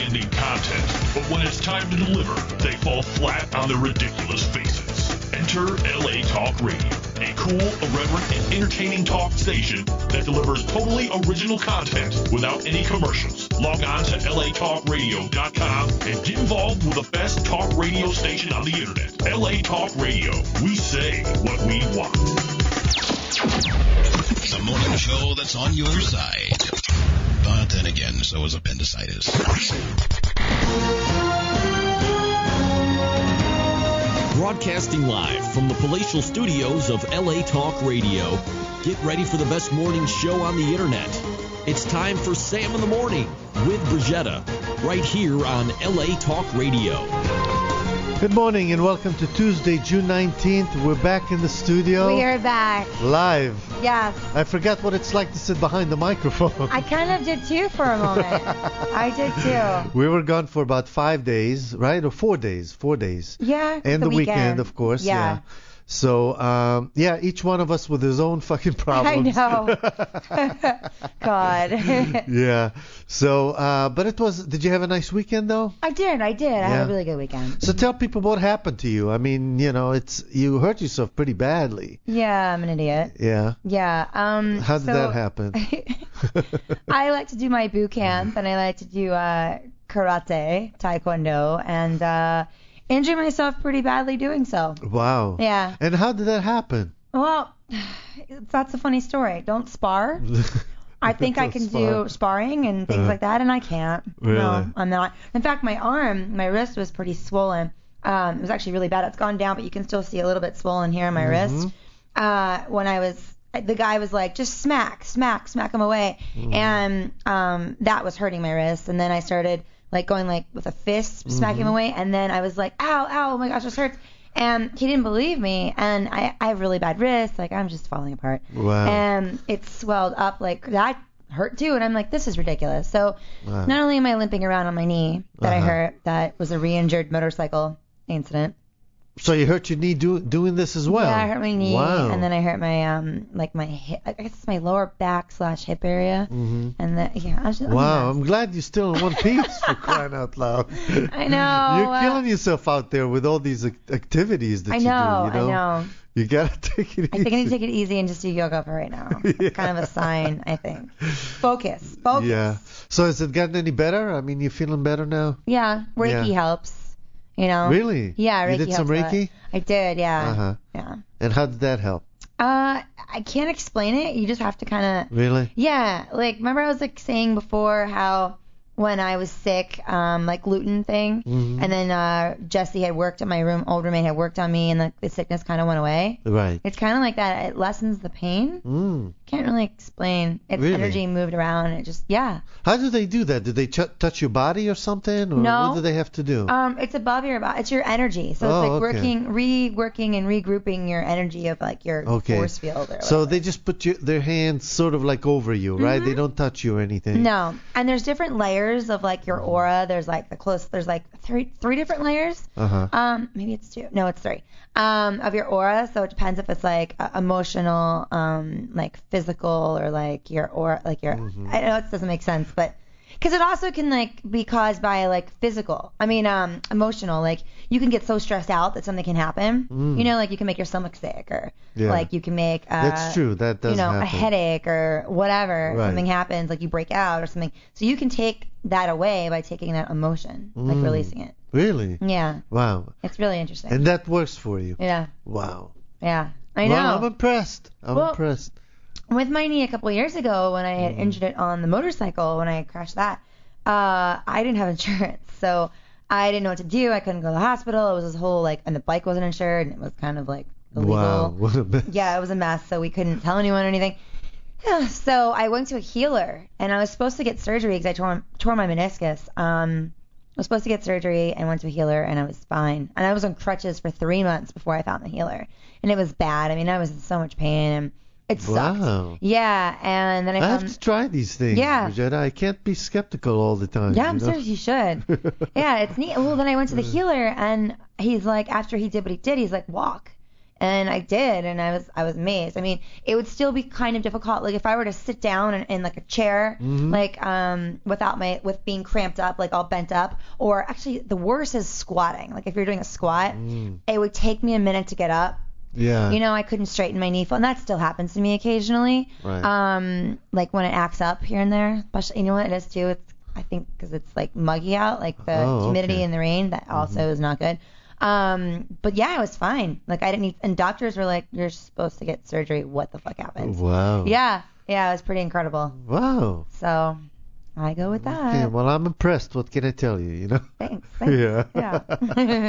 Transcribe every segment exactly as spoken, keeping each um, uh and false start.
outstanding content, but when it's time to deliver, they fall flat on their ridiculous faces. Enter L A Talk Radio, a cool, irreverent, and entertaining talk station that delivers totally original content without any commercials. Log on to L A talk radio dot com and get involved with the best talk radio station on the internet. L A Talk Radio. We say what we want. The morning show that's on your side. But then again, so is appendicitis. Broadcasting live from the palatial studios of L A Talk Radio. Get ready for the best morning show on the internet. It's time for Sam in the Morning with Brigetta, right here on L A Talk Radio. Good morning and welcome to Tuesday, June nineteenth. We're back in the studio. We are back. Live. Yes. I forgot what it's like to sit behind the microphone. I kind of did too for a moment. I did too. We were gone for about five days, right? Or four days. Four days. Yeah. And the, the weekend. weekend, of course. Yeah. yeah. So, um, yeah, each one of us with his own fucking problems. I know. God. Yeah. So, uh, but it was, did you have a nice weekend though? I did, I did. I Yeah. had a really good weekend. So tell people what happened to you. I mean, you know, it's, you hurt yourself pretty badly. Yeah, I'm an idiot. Yeah. Yeah. Um. How did so that happen? I like to do my boot camp, and I like to do uh, karate, taekwondo, and uh, injure myself pretty badly doing so. Wow. Yeah. And how did that happen? Well, that's a funny story. Don't spar. I think I can do sparring and things Uh-huh. like that, and I can't. Really? No, I'm not. In fact, my arm, my wrist was pretty swollen. Um, it was actually really bad. It's gone down, but you can still see a little bit swollen here on my Mm-hmm. wrist. Uh, when I was, the guy was like, just smack, smack, smack him away, Mm-hmm. and um, that was hurting my wrist. And then I started like going like with a fist, smacking him away, and then I was like, ow, ow, oh my gosh, this hurts. And he didn't believe me, and I, I have really bad wrists, like I'm just falling apart. Wow. And it swelled up like that hurt too, and I'm like, this is ridiculous. So Wow. not only am I limping around on my knee that I Uh-huh. hurt, that was a re-injured motorcycle incident. So you hurt your knee do, doing this as well? Yeah, I hurt my knee, Wow. and then I hurt my um like my hip, I guess it's my lower back slash hip area, Mhm. and the, yeah, I was just, Wow, I'm I'm glad you're still in one piece for crying out loud. I know. You're uh, killing yourself out there with all these ac- activities that I you know, do. You know, I know. You gotta take it I easy. think I need to take it easy and just do yoga for right now. Yeah. It's kind of a sign, I think. Focus, focus. Yeah. So has it gotten any better? I mean, you feeling better now? Yeah, Reiki Yeah. helps. You know. Really? Yeah, Reiki You did some helps a lot. Reiki? I did, yeah. Uh-huh. Yeah. And how did that help? Uh, I can't explain it. You just have to kind of. Really? Yeah, like remember I was like saying before how when I was sick, um, like gluten thing, Mhm. and then uh, Jesse had worked at my room, old roommate had worked on me, and the, the sickness kind of went away. Right. It's kind of like that. It lessens the pain. Mm. Can't really explain. Its Really? energy moved around. And it just yeah. How do they do that? Do they ch- touch your body or something? Or No. what do they have to do? Um, it's above your body. It's your energy. So Oh, it's like okay. working, reworking, and regrouping your energy of like your Okay. force field. Or So whatever. they just put your, their hands sort of like over you, right? They don't touch you or anything. No, and there's different layers of like your aura. There's like the close. There's like three three different layers. Uh-huh. Um, maybe it's two. No, it's three. Um, of your aura. So it depends if it's like uh, emotional, um, like physical, or like your aura, like your. Mm-hmm. I know it doesn't make sense, but because it also can like be caused by like physical. I mean, um, emotional. Like you can get so stressed out that something can happen. Mm. You know, like you can make your stomach sick, or Yeah. like you can make. Uh, That's true. That does you know, happen. a headache or whatever, Right. something happens, like you break out or something. So you can take that away by taking that emotion, like Mm. releasing it. Really? Yeah, Wow. it's really interesting. And that works for you? yeah, Wow. yeah, I know. Well, I'm impressed. I'm Well- impressed. With my knee a couple of years ago, when I had Mm-hmm. injured it on the motorcycle, when I crashed that, uh, I didn't have insurance, so I didn't know what to do. I couldn't go to the hospital. It was this whole like, and the bike wasn't insured, and it was kind of like illegal. Wow. What a mess. Yeah, it was a mess, so we couldn't tell anyone or anything. So I went to a healer, and I was supposed to get surgery because I tore, tore my meniscus. Um, I was supposed to get surgery and went to a healer, and I was fine. And I was on crutches for three months before I found the healer, and it was bad. I mean, I was in so much pain, and it sucked. Wow. Yeah, and then I I found. have to try these things, Yeah. Regina. I can't be skeptical all the time. Yeah, you I'm know? serious. You should. Yeah, it's neat. Well, then I went to the healer, and he's like, after he did what he did, he's like, walk. And I did, and I was I was amazed. I mean, it would still be kind of difficult. Like if I were to sit down in, in like a chair, Mhm. like um without my with being cramped up, like all bent up, or actually the worst is squatting. Like if you're doing a squat, Mm. it would take me a minute to get up. Yeah. You know, I couldn't straighten my knee, and that still happens to me occasionally. Right. Um, like when it acts up here and there. Especially, you know what it is too? It's I think because it's like muggy out, like the Oh, humidity okay. and the rain. That also Mhm. is not good. Um, but yeah, I was fine. Like I didn't need, and doctors were like, "You're supposed to get surgery. What the fuck happened?" Wow. Yeah, yeah, it was pretty incredible. Wow. So I go with that. Okay, well, I'm impressed. What can I tell you, you know? Thanks. thanks. Yeah. Yeah.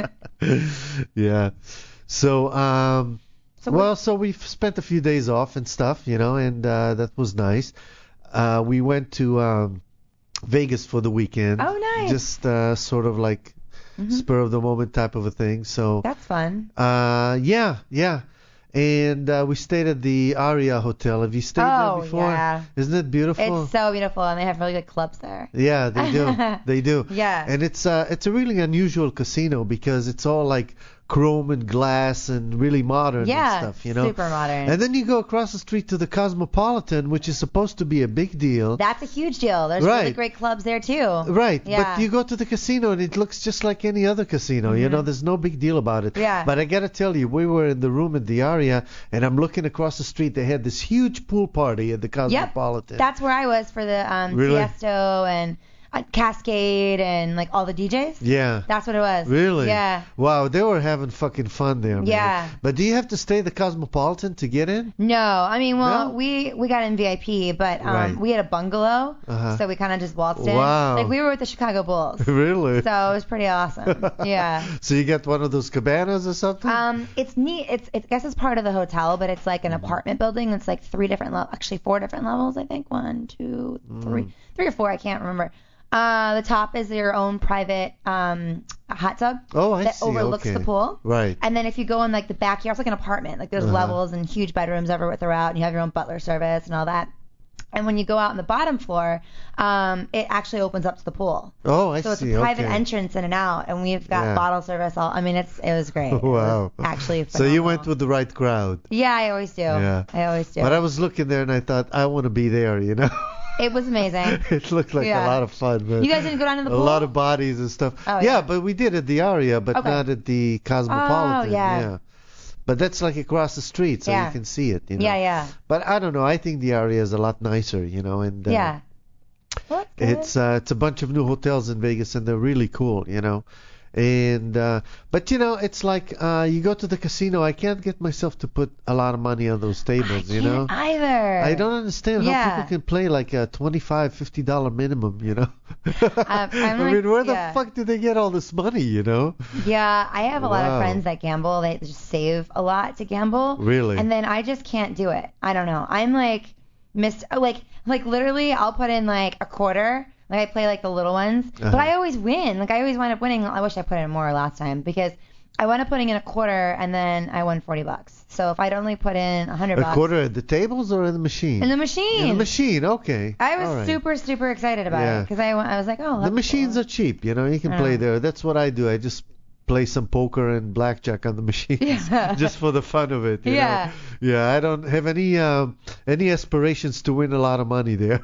Yeah. So, um, So well, what- so we've spent a few days off and stuff, you know, and uh, that was nice. Uh, we went to um, Vegas for the weekend. Oh, nice. Just uh, sort of like Mhm. spur of the moment type of a thing. So, That's fun. uh, yeah, yeah. And uh, we stayed at the Aria Hotel. Have you stayed Oh, there before? yeah. Isn't it beautiful? It's so beautiful, and they have really good clubs there. Yeah, they do. They do. Yeah. And it's uh it's a really unusual casino because it's all like chrome and glass and really modern Yeah, and stuff, you know. super modern. And then you go across the street to the Cosmopolitan, which is supposed to be a big deal. That's a huge deal. There's really Right. great clubs there too. Right, Yeah. but you go to the casino and it looks just like any other casino. You know, there's no big deal about it. Mm-hmm. Yeah. But I gotta tell you, we were in the room at the Aria, and I'm looking across the street. They had this huge pool party at the Yep. Cosmopolitan. That's where I was for the um, Really? Tiesto and uh, Cascade and like all the D Js. Yeah. That's what it was. Really? Yeah. Wow, they were having fucking fun there, man. Yeah. But do you have to stay at the Cosmopolitan to get in? No, I mean, well, No? we we got in V I P, but um, Right. we had a bungalow, Uh-huh. so we kind of just waltzed in. Wow. Like we were with the Chicago Bulls, Really? so it was pretty awesome. Yeah. So you get one of those cabanas or something? Um, it's neat. It's, it's I guess it's part of the hotel, but it's like an apartment building. It's like three different levels, actually four different levels. I think one, two, three, Mm. three or four. I can't remember. Uh, the top is your own private um hot tub Oh, I that see. overlooks Okay. the pool. Right. And then if you go in like the backyard, it's like an apartment. Like there's Uh-huh. levels and huge bedrooms everywhere throughout, and you have your own butler service and all that. And when you go out on the bottom floor, um, it actually opens up to the pool. Oh, I So it's see. a private okay. entrance in and out, and we've got Yeah. bottle service. All I mean, it's it was great. It Wow. was actually. So you went phenomenal. with the right crowd. Yeah, I always do. Yeah. I always do. But I was looking there and I thought, I want to be there, you know? It was amazing. It looked like Yeah. a lot of fun, man. You guys didn't go down to the a pool? lot of bodies and stuff. Oh, yeah, yeah. but we did at the Aria, but Okay. not at the Cosmopolitan. Oh, yeah. But that's like across the street, so Yeah. you can see it, you know. Yeah, yeah. But I don't know. I think the Aria is a lot nicer, you know, and uh, Yeah. Well, that's good. it's uh, it's a bunch of new hotels in Vegas, and they're really cool, you know. And uh, but you know, it's like uh, you go to the casino. I can't get myself to put a lot of money on those tables, I you know. can't either. I don't understand how Yeah. people can play like a twenty-five, fifty dollar minimum, you know. I'm I like- mean, where the yeah. fuck do they get all this money, you know? Yeah, I have a lot Wow. of friends that gamble. They just save a lot to gamble. Really? And then I just can't do it. I don't know. I'm like missed like like literally I'll put in like a quarter. Like I play like the little ones, Uh-huh. but I always win. Like I always wind up winning. I wish I put in more last time because I wound up putting in a quarter and then I won forty bucks. So if I'd only put in a hundred A bucks quarter at the tables or in the machine? in the machine, In the machine, okay. I was All right. super super excited about Yeah. it because I, went- I was like, oh, The that's machines cool. are cheap, you know. You can I play know. there. That's what I do. I just play some poker and blackjack on the machines, Yeah. just for the fun of it. You Yeah. Know? Yeah. I don't have any um, any aspirations to win a lot of money there.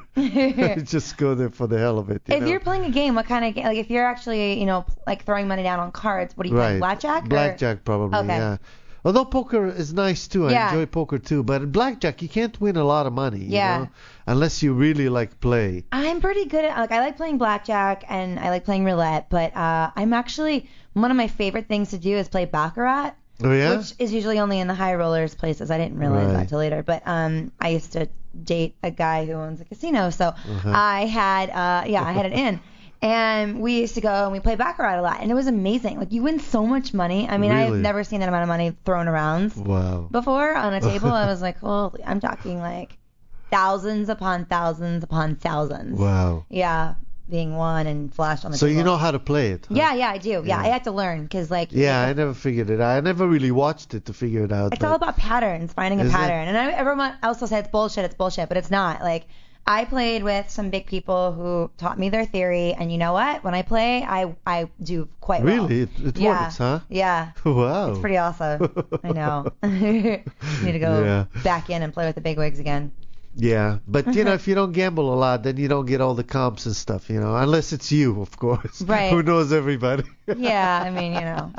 just go there for the hell of it. You If know? you're playing a game, what kind of game? Like if you're actually, you know, like throwing money down on cards, what do you play? right. Blackjack? or- Blackjack probably. Okay. Yeah. Although poker is nice too, I Yeah. enjoy poker too. But in blackjack, you can't win a lot of money. You Yeah. know? Unless you really like play. I'm pretty good at like I like playing blackjack and I like playing roulette, but uh, I'm actually one of my favorite things to do is play baccarat, Oh yeah. which is usually only in the high rollers places. I didn't realize Right. that till later, but um, I used to date a guy who owns a casino, so Uh-huh. I had uh, yeah I had it in. And we used to go and we play baccarat a lot, and it was amazing. Like you win so much money. I mean, I've Really? never seen that amount of money thrown around Wow. before on a table. I was like, holy, I'm talking like thousands upon thousands upon thousands. Wow. Yeah, being won and flashed on the So table. you know how to play it. Huh? Yeah, yeah, I do. Yeah, Yeah. I had to learn because like Yeah, I never figured it out. I never really watched it to figure it out. it's but- all about patterns, finding a Is it? pattern. And I, everyone else will say it's bullshit, it's bullshit, but it's not. Like I played with some big people who taught me their theory, and you know what? When I play, I I do quite well. Really? It, it Yeah. works, huh? Yeah. Wow. It's pretty awesome. I know. Need to go Yeah. back in and play with the big wigs again. Yeah, but you know, if you don't gamble a lot, then you don't get all the comps and stuff, you know, unless it's you, of course, Right. who knows everybody. Yeah, I mean,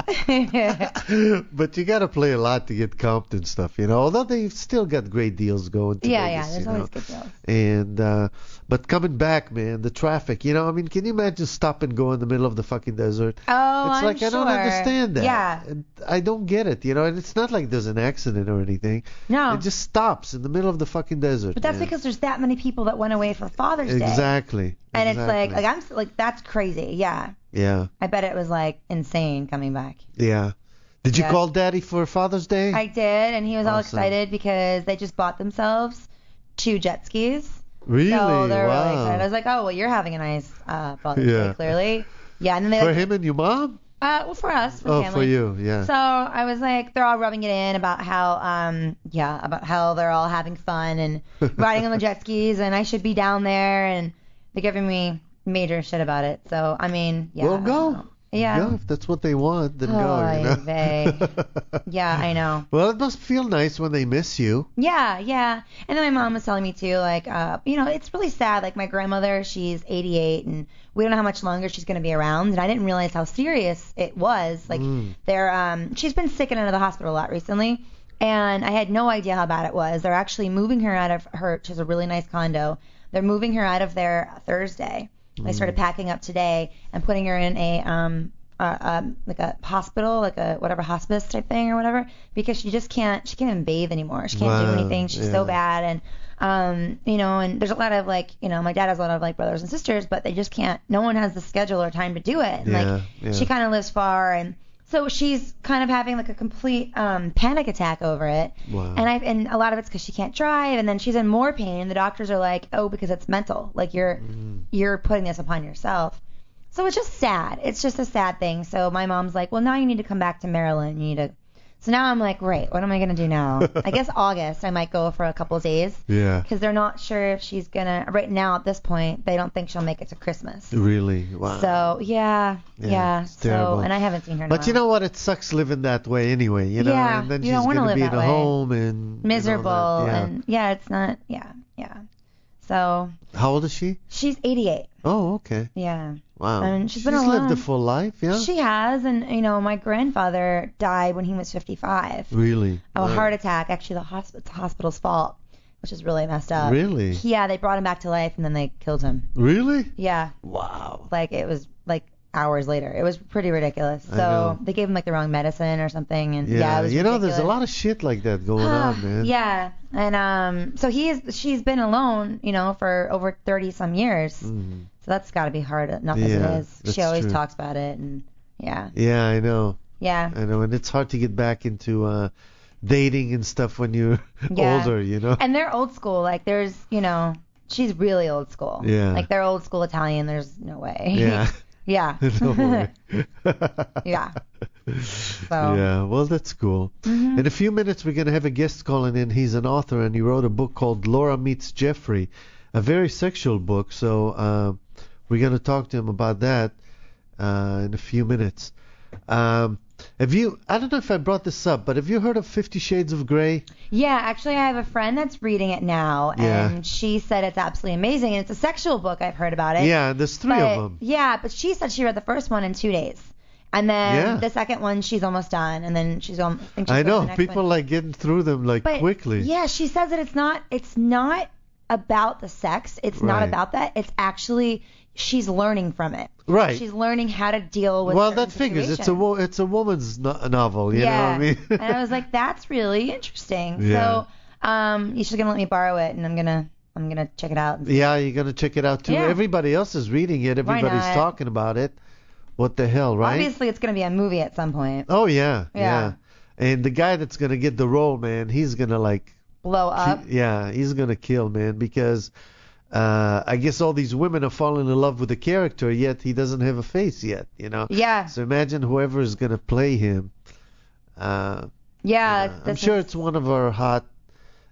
you know. But you got to play a lot to get comped and stuff, you know. Although they've still got great deals going. To Yeah, Vegas, yeah, there's you always know? good deals. And uh, but coming back, man, the traffic, you know, I mean, can you imagine stop and go in the middle of the fucking desert? Oh, It's I'm like I don't sure. understand that. Yeah. And I don't get it, you know. And it's not like there's an accident or anything. No. It just stops in the middle of the fucking desert. But that's man. because there's that many people that went away for Father's Day. Exactly. And it's like, exactly. like I'm s- like that's crazy. Yeah. Yeah, I bet it was like insane coming back. yeah. Did you Yeah. call Daddy for Father's Day? I did, and he was all Awesome. excited because they just bought themselves two jet skis. Really? So they're wow. really excited. I was like, oh well, you're having a nice uh, Father's Yeah. Day, clearly. Yeah, and then they For like, him and your mom? uh, well, for us, for Oh, family. for you, yeah. So I was like, they're all rubbing it in about how, um, yeah, about how they're all having fun and riding on the jet skis, and I should be down there, and they're giving me major shit about it. So I mean, yeah. Well, I don't go. know. Yeah. Go. If that's what they want, then Oh, go. You know? vey. Yeah, I know. Well, it must feel nice when they miss you. Yeah, yeah. And then my mom was telling me too, like, uh, you know, it's really sad. Like my grandmother, she's eighty-eight, and we don't know how much longer she's going to be around. And I didn't realize how serious it was. Like, Mm. they're, um, she's been sick and out of the hospital a lot recently, and I had no idea how bad it was. They're actually moving her out of her. She has a really nice condo. They're moving her out of there Thursday. They started packing up today and putting her in a um uh, um like a hospital, like a whatever hospice type thing or whatever, because she just can't she can't even bathe anymore. She can't do Wow, anything. She's yeah. so bad, and um you know, and there's a lot of like you know my dad has a lot of like brothers and sisters, but they just can't. No one has the schedule or time to do it. And Yeah, like yeah. she kind of lives far, and so she's kind of having like a complete um panic attack over it. Wow. And I and a lot of it's because she can't drive, and then she's in more pain. The doctors are like, oh, because it's mental. Like you're Mm. you're putting this upon yourself. So it's just sad. It's just a sad thing. So my mom's like, well, now you need to come back to Maryland. You need to. So now I'm like, great. What am I gonna do now? I guess August I might go for a couple of days Yeah. because they're not sure if she's gonna. Right now at this point, they don't think she'll make it to Christmas. Really? Wow. So yeah, Yeah, yeah. it's So terrible. and I haven't seen her. In a But you while. know what? It sucks living that way anyway, you know? Yeah, and then you she's don't wanna going to live be in that a way. home and... miserable and all that. Yeah. and yeah, it's not. Yeah, yeah. So How old is she? she's eighty-eight. Oh, okay. Yeah. Wow. And she's been lived a alone. full life, yeah? She has, and you know, my grandfather died when he was fifty-five Really? of a Wow. heart attack. Actually, the hospital, it's the hospital's fault, which is really messed up. Really? Yeah, they brought him back to life and then they killed him. Really? Yeah, Wow. like it was like hours later. It was pretty ridiculous. I So know. they gave him like the wrong medicine or something, and yeah, Yeah, it was you know, ridiculous. there's a lot of shit like that going on, man. Yeah, and um, so he is. She's been alone, you know, for over thirty some years. Mm. So that's got to be hard enough as Yeah, it is. that's She always true. talks about it, and yeah, Yeah, I know. yeah. I know, and it's hard to get back into uh dating and stuff when you're Yeah. older, you know. And they're old school. Like there's, you know, she's really old school. Yeah. Like they're old school Italian. There's no way. Yeah. yeah. No way. Yeah. So. Yeah, well, that's cool. Mhm. In a few minutes, we're going to have a guest calling in. He's an author, and he wrote a book called Laura Meets Jeffrey, a very sexual book. So uh, we're going to talk to him about that uh, in a few minutes. Um, have you, I don't know if I brought this up, but have you heard of Fifty Shades of Grey? Yeah, actually, I have a friend that's reading it now, Yeah. and she said it's absolutely amazing. And it's a sexual book. I've heard about it. Yeah, there's three but, of them. Yeah, but she said she read the first one in two days. And then Yeah. the second one, she's almost done. And then she's on. I, think she's I going to know, the next people one. like getting through them like But, quickly. Yeah, she says that it's not. It's not about the sex. It's not Right. about that. It's actually she's learning from it. Right. She's learning how to deal with. Well, certain that figures. It's a situations. wo- it's a woman's no- novel, you yeah. know what I mean? And I was like, that's really interesting. Yeah. So, um, she's gonna let me borrow it, and I'm gonna I'm gonna check it out. Yeah, you're gonna check it out too. Yeah. Everybody else is reading it. Why Everybody's not? talking about it. What the hell, right? Obviously, it's gonna be a movie at some point. Oh yeah, yeah, Yeah. And the guy that's gonna get the role, man, he's gonna like, Blow up. he- yeah, he's gonna kill, man, because uh, I guess all these women are falling in love with the character, yet he doesn't have a face yet, you know. Yeah. So imagine whoever is gonna play him. Uh, Yeah. yeah, I'm this sure is- it's one of our hot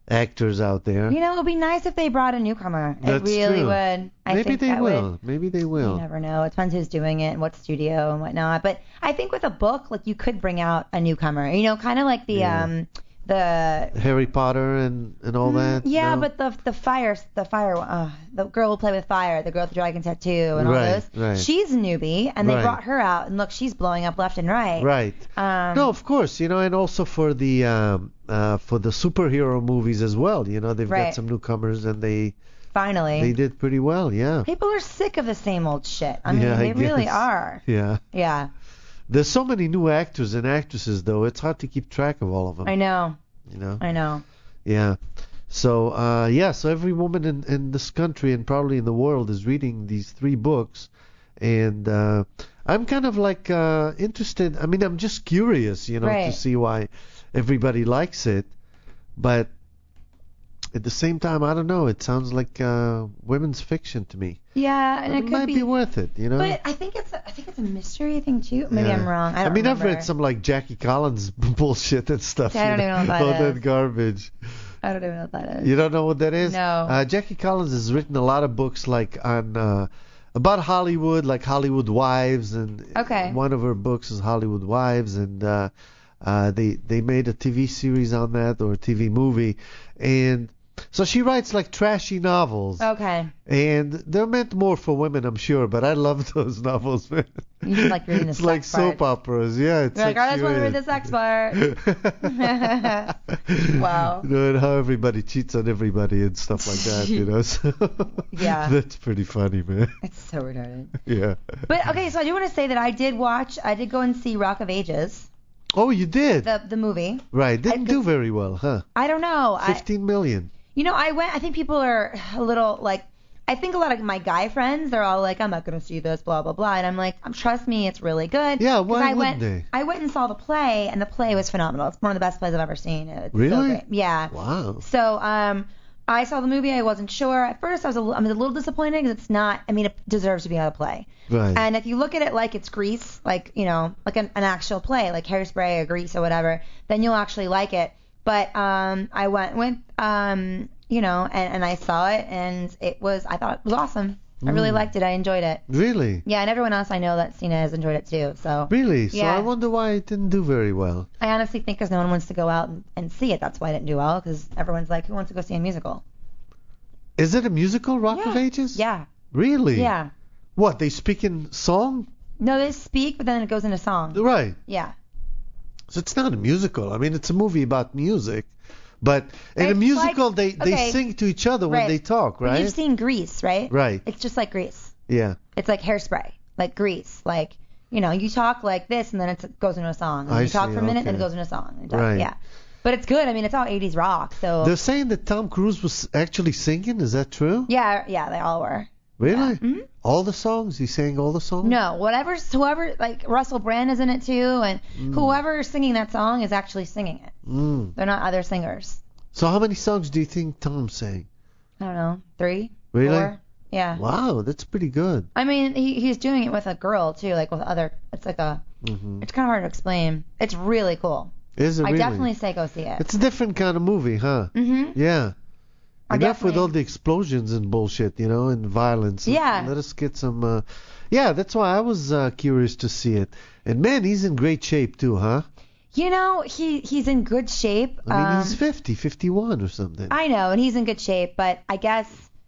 actors out there. You know, it would be nice if they brought a newcomer. That's it really true. would. I Maybe think they that will. Would, Maybe they You will. never know. It depends who's doing it and what studio and whatnot. But I think with a book, like you could bring out a newcomer. You know, kind of like the Yeah. um the Harry Potter and, and all that. Mm, yeah, no? but the the fire the fire uh, the girl who played with fire, the girl with the dragon tattoo and all Right, those. right. She's a newbie, and they Right. brought her out, and look, she's blowing up left and right. Right. Um, No, of course, you know, and also for the um, uh, for the superhero movies as well. You know, they've got Right. some newcomers and they finally. they did pretty well. Yeah. People are sick of the same old shit. I mean, Yeah, I they really guess. are. Yeah. Yeah, There's so many new actors and actresses though. It's hard to keep track of all of them. I know. You know. I know. Yeah. So uh, yeah, so every woman in, in this country and probably in the world is reading these three books, and uh, I'm kind of like uh, interested. I mean, I'm just curious, you know, to Right. see why everybody likes it, but at the same time, I don't know. It sounds like uh, women's fiction to me. Yeah, and But it it could might be. be worth it, you know. But I think it's a, I think it's a mystery thing too. Maybe Yeah. I'm wrong. I don't mean, I've remember. read some like Jackie Collins bullshit and stuff. I you don't even know what that all is. that garbage. I don't even know what that is. You don't know what that is? No. Uh, Jackie Collins has written a lot of books like on uh, about Hollywood, like Hollywood Wives, and Okay. one of her books is Hollywood Wives, and uh, uh, they they made a T V series on that or a T V movie, and so she writes like trashy novels, Okay. and they're meant more for women, I'm sure, but I love those novels, man. You just like reading the It's sex like soap part. operas, yeah. It's You're like, I just want to read the the sex part. Wow. You know, and how everybody cheats on everybody and stuff like that, you know. So Yeah. That's pretty funny, man. It's so retarded. Yeah. But okay, so I do want to say that I did watch. I did go and see Rock of Ages, Oh, you did? the the movie. Right. Didn't I- do very well, huh? I don't know. I, Fifteen million. You know, I went. I think people are a little like. I think a lot of my guy friends, they're all like, I'm not gonna see this, blah blah blah, and I'm like, um, trust me, it's really good. Yeah, 'Cause why I went, wouldn't they? I went and saw the play, and the play was phenomenal. It's one of the best plays I've ever seen. It's so Really? great. Yeah. Wow. So, um, I saw the movie. I wasn't sure at first. I was a, li- I was a little disappointed because it's not. I mean, it deserves to be on a play. Right. And if you look at it like it's Grease, like, you know, like an, an actual play, like Hairspray or Grease or whatever, then you'll actually like it. But um, I went with, um, you know, and, and I saw it, and it was, I thought it was awesome. I really Mm. liked it. I enjoyed it. Really? Yeah, and everyone else I know that's seen it has enjoyed it too. So Really? So Yeah. I wonder why it didn't do very well. I honestly think because no one wants to go out and, and see it. That's why it didn't do well, because everyone's like, who wants to go see a musical? Is it a musical, Rock yeah. of Ages? Yeah. Really? Yeah. What, they speak in song? No, they speak, but then it goes into song. Right. Yeah. So it's not a musical. I mean, it's a movie about music. But in a It's musical, like- they, they okay. sing to each other when Right. they talk, But right? you've seen Grease, right? Right. It's just like Grease. Yeah. It's like Hairspray, like Grease. Like, you know, you talk like this, and then it's, it goes into a song. And I you talk see, for a minute, then it okay. goes into a song. And you talk- Right. Yeah. But it's good. I mean, it's all eighties rock, so. They're saying that Tom Cruise was actually singing. Is that true? Yeah, yeah, they all were. Really? Mhm. All the songs? He sang all the songs? No, whatever, whoever, like Russell Brand is in it too, and whoever's singing that song is actually singing it. Mm. They're not other singers. So how many songs do you think Tom sang? I don't know, three, Really? four. Yeah. Wow, that's pretty good. I mean, he, he's doing it with a girl too, like with other. It's like a. hmm It's kind of hard to explain. It's really cool. Is it I really? definitely say go see it. It's a different kind of movie, huh? Mhm. Yeah. I Enough with definitely- all the explosions and bullshit, you know, and violence. Yeah. Let us get some. Uh... Yeah, that's why I was uh, curious to see it. And man, he's in great shape too, huh? You know, he he's in good shape. I mean, um, he's fifty, fifty-one or something. I know, and he's in good shape, but I guess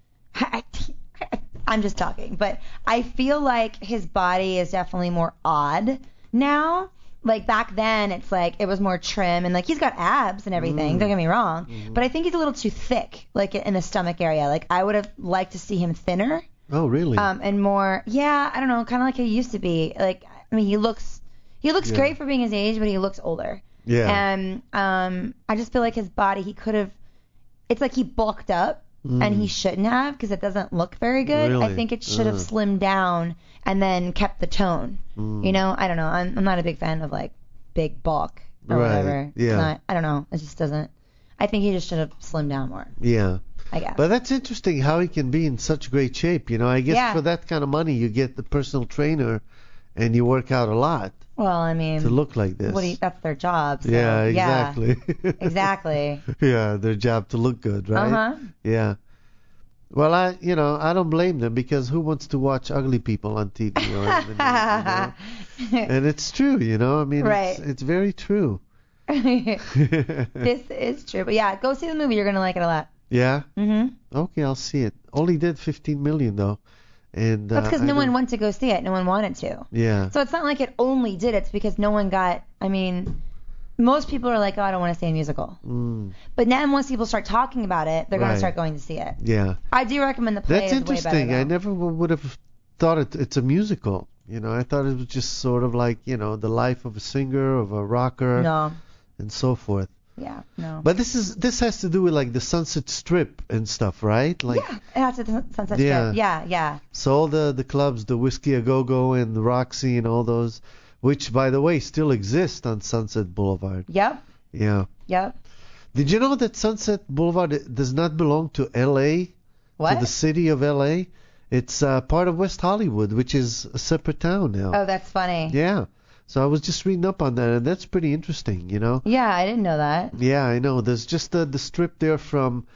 I'm just talking, but I feel like his body is definitely more odd now. Like back then, it's like it was more trim and like he's got abs and everything. Mm. Don't get me wrong, Mm-hmm. but I think he's a little too thick, like in the stomach area. Like I would have liked to see him thinner, Oh, really? um, and more. Yeah, I don't know, kind of like he used to be. Like I mean, he looks he looks Yeah. great for being his age, but he looks older. yeah. And um, I just feel like his body, he could have. It's like he bulked up, and Mm. he shouldn't have because it doesn't look very good. I Really? think it should have Uh. slimmed down and then kept the tone. Mm. You know, I don't know. I'm, I'm not a big fan of like big bulk or Right, whatever. It's yeah. not, I don't know. It just doesn't. I think he just should have slimmed down more. Yeah. I guess. But that's interesting how he can be in such great shape. You know, I guess Yeah. for that kind of money, you get the personal trainer and you work out a lot. Well, I mean, to look like this. What do you, that's their job. So, yeah, exactly. Yeah, exactly. Yeah, their job to look good, right? Uh-huh. Yeah. Well, I, you know, I don't blame them because who wants to watch ugly people on T V or in the news, you know? And it's true, you know. I mean, right. it's, it's very true. This is true, but yeah, go see the movie. You're gonna like it a lot. Yeah. Mhm. Okay, I'll see it. Only did fifteen million though, and uh, that's because I no one don't- went to go see it. No one wanted to. Yeah. So it's not like it only did. It's because no one got. I mean, most people are like, oh, I don't want to see a musical. Mm, But now once people start talking about it, they're Right. gonna start going to see it. yeah. I do recommend the play. That's is way better, interesting. I though. never w- would have thought it, it's a musical. You know, I thought it was just sort of like, you know, the life of a singer, of a rocker, No. and so forth. Yeah. No. But this is this has to do with like the Sunset Strip and stuff, right? Like, yeah, it has to Sunset Yeah. Strip. Yeah. Yeah. so all the the clubs, the Whiskey A Go Go and the Roxy and all those, which by the way still exist on Sunset Boulevard. Yep. Yeah. Yep. Did you know that Sunset Boulevard does not belong to L A? What? To the city of L A? It's uh, part of West Hollywood, which is a separate town now. Oh, that's funny. Yeah. So I was just reading up on that, and that's pretty interesting, you know. Yeah, I didn't know that. Yeah, I know. There's just the the strip there from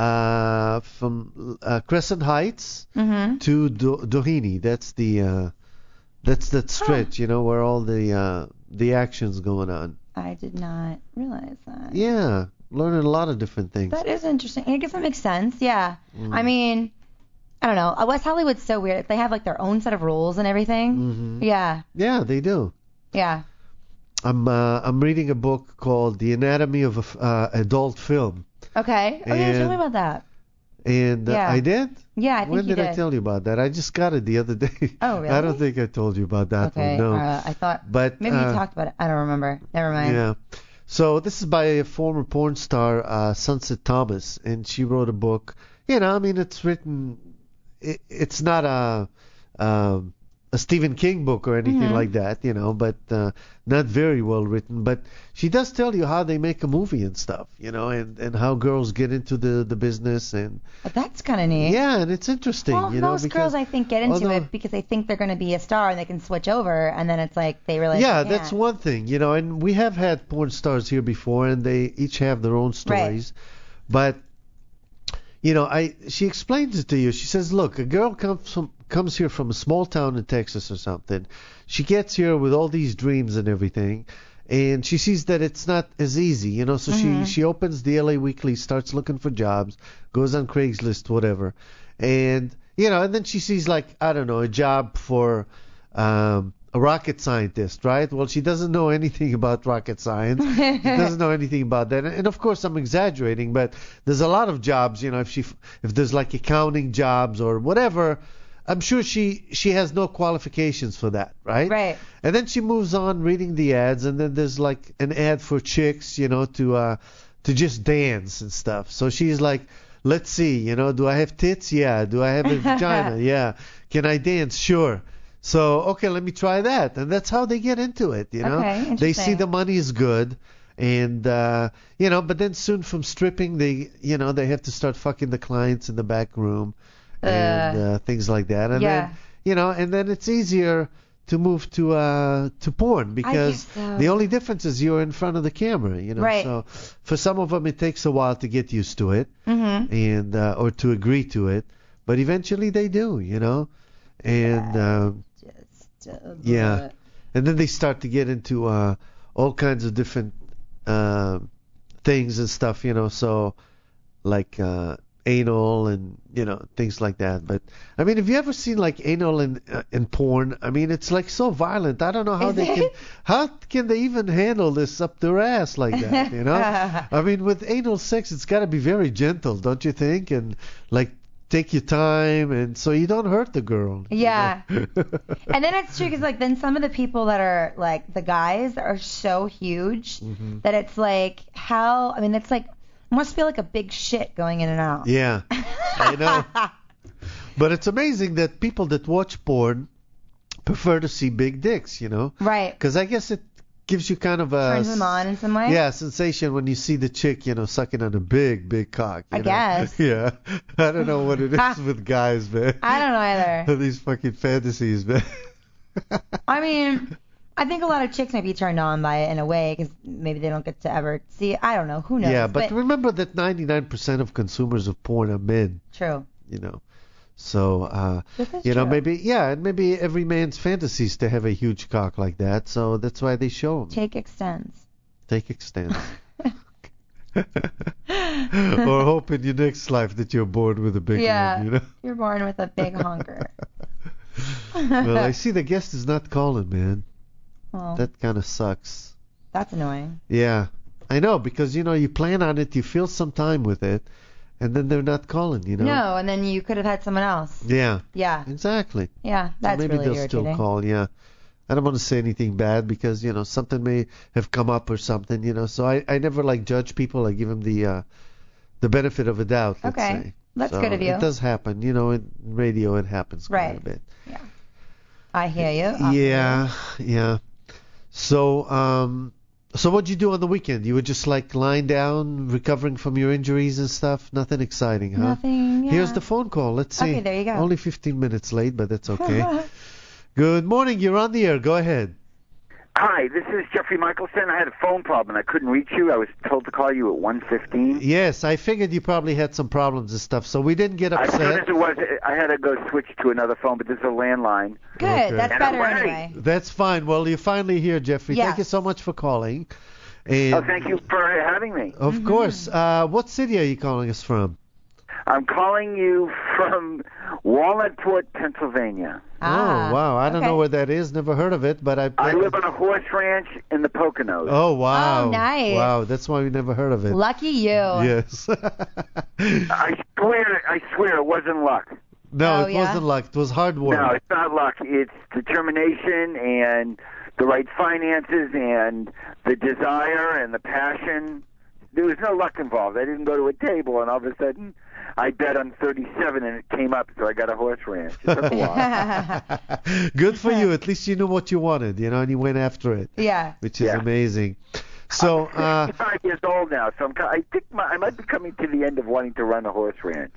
uh from uh, Crescent Heights Mhm. to Do- Doheny. That's the uh that's that stretch, you know, where all the uh the action's going on. I did not realize that. Yeah, learning a lot of different things. That is interesting. I guess that makes sense. Yeah. Mm. I mean, I don't know. Uh, West Hollywood's so weird. They have like their own set of rules and everything. Mhm. Yeah. Yeah, they do. Yeah. I'm uh, I'm reading a book called The Anatomy of a f- uh, Adult Film, Okay. Oh yeah, tell And- me about that. and uh, Yeah. I did. Yeah, I think When you did did. I tell you about that? I just got it the other day. Oh, really? I don't think I told you about that Okay. one. No. Uh, I thought But maybe uh, you talked about it. I don't remember. Never mind. Yeah. So this is by a former porn star, uh, Sunset Thomas, and she wrote a book. You know, I mean, it's written. It, it's not a um, a Stephen King book or anything Mhm. like that, you know, but uh, not very well written. But she does tell you how they make a movie and stuff, you know, and, and how girls get into the, the business and But that's kind of neat. yeah, and it's interesting, Well, you know, most because girls I think get into although- it because they think they're going to be a star and they can switch over, and then it's like they realize. yeah, they that's can't. one thing, you know, and we have had porn stars here before, and they each have their own stories. But you know, I she explains it to you. She says, look, a girl comes from comes here from a small town in Texas or something. She gets here with all these dreams and everything, and she sees that it's not as easy, you know. So Mhm. she she opens the L A Weekly, starts looking for jobs, goes on Craigslist, whatever, and you know, and then she sees like I don't know a job for um, a rocket scientist, right? Well, she doesn't know anything about rocket science. She doesn't know anything about that. And of course, I'm exaggerating, but there's a lot of jobs, you know, if she if there's like accounting jobs or whatever, I'm sure she she has no qualifications for that, right? Right. And then she moves on reading the ads, and then there's like an ad for chicks, you know, to uh to just dance and stuff. So she's like, let's see, you know, do I have tits? Yeah. Do I have a vagina? Yeah. Can I dance? Sure. So okay, let me try that, and that's how they get into it, you know. Okay, They see interesting. the money is good, and uh, you know, but then soon from stripping, they, you know, they have to start fucking the clients in the back room and uh, things like that, and yeah. then, you know, and then it's easier to move to uh to porn because guess so. the only difference is you're in front of the camera, you know. Right. So for some of them, it takes a while to get used to it Mhm. and uh, or to agree to it, but eventually they do, you know, and. Um, Just, uh, Yeah. And then they start to get into uh, all kinds of different uh, things and stuff, you know, so like uh, anal and, you know, things like that. But, I mean, have you ever seen like anal in, uh, in porn? I mean, it's like so violent. I don't know how Is they it? can, how can they even handle this up their ass like that, you know? I mean, with anal sex, it's got to be very gentle, don't you think? And like, take your time, and so you don't hurt the girl. you Yeah. know? And then it's true because like then some of the people that are like the guys are so huge Mhm. that it's like how I mean it's like must feel like a big shit going in and out. Yeah, I know. But it's amazing that people that watch porn prefer to see big dicks, you know? Right. Because I guess it gives you kind of a Turns them on in some way. yeah sensation when you see the chick, you know, sucking on a big, big cock. You I know? guess. Yeah. I don't know what it is with guys, man. I don't know either. These fucking fantasies, man. I mean, I think a lot of chicks might be turned on by it in a way because maybe they don't get to ever see it. I don't know. Who knows? Yeah, but, but remember that ninety-nine percent of consumers of porn are men. True. You know. So, uh, This is you know, true. maybe, yeah, and maybe every man's fantasy is to have a huge cock like that. So that's why they show them. Take extends. Take extends. Or hope in your next life that you're born with a big Yeah. one, you know? You're born with a big honker. Well, I see the guest is not calling, man. Well, That kind of sucks. that's annoying. Yeah, I know, because, you know, you plan on it, you fill some time with it, and then they're not calling, you know? No, and then you could have had someone else. Yeah, Yeah. exactly. Yeah, So that's maybe really they'll irritating. still call, yeah. I don't want to say anything bad because, you know, something may have come up or something, you know. So I, I never, like, judge people. I give them the uh, the benefit of a doubt, let's Okay. say. That's So good of you. It does happen. You know, in radio it happens quite a Right. bit. I hear you. I hear Yeah, yeah. So, um, so what'd you do on the weekend? You were just, like, lying down, recovering from your injuries and stuff? Nothing exciting, you. huh? Nothing. Yeah. Here's the phone call. Let's see. Okay, there you go. Only fifteen minutes late, but that's okay. Good morning. You're on the air. Go ahead. Hi, this is Jeffrey Michelson. I had a phone problem and I couldn't reach you. I was told to call you at one fifteen. Yes, I figured you probably had some problems and stuff, so we didn't get As soon as upset. it was, I had to go switch to another phone, but this is a landline. Good. Okay. That's And better I'm right. anyway. That's fine. Well, you're finally here, Jeffrey. Yes. Thank you so much for calling. And Oh, thank you for having me. Of Mm-hmm. course. Uh, what city are you calling us from? I'm calling you from Walnutport, Pennsylvania. Ah, oh, wow. I don't okay. know where that is. Never heard of it, but I. I live on a horse ranch in the Poconos. Oh, wow. Oh, nice. Wow, that's why we never heard of it. Lucky you. Yes. I swear, I swear it wasn't luck. no, Oh, it yeah? wasn't luck. It was hard work. No, it's not luck. It's determination and the right finances and the desire and the passion. There was no luck involved. I didn't go to a table and all of a sudden I bet on thirty-seven and it came up, so I got a horse ranch. It took a while. Good for you. At least you knew what you wanted, you know, and you went after it, Yeah. which is Yeah. amazing. So, uh, I'm fifty-five years old now, so I'm, ki- I think my, I might be coming to the end of wanting to run a horse ranch.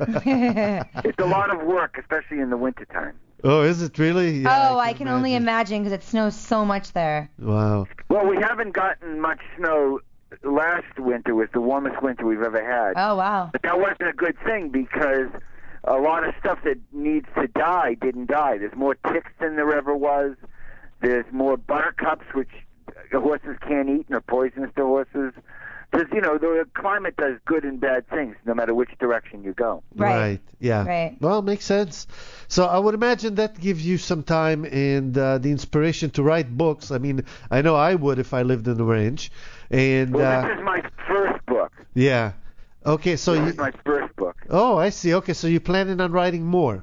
It's a lot of work, especially in the wintertime. oh, is it really? Yeah, oh, I can only imagine because it snows so much there. Wow. Well, we haven't gotten much snow. Last winter was the warmest winter we've ever had. Oh, wow. But that wasn't a good thing because a lot of stuff that needs to die didn't die. There's more ticks than there ever was. There's more buttercups, which horses can't eat and are poisonous to horses. There's, you know, the climate does good and bad things no matter which direction you go. Right. Yeah. Right. Well, makes sense. So I would imagine that gives you some time and uh, the inspiration to write books. I mean, I know I would if I lived in the ranch. And Well, uh, this is my first book. yeah. Okay, so This you. is my first book. Oh, I see. Okay, so you're planning on writing more.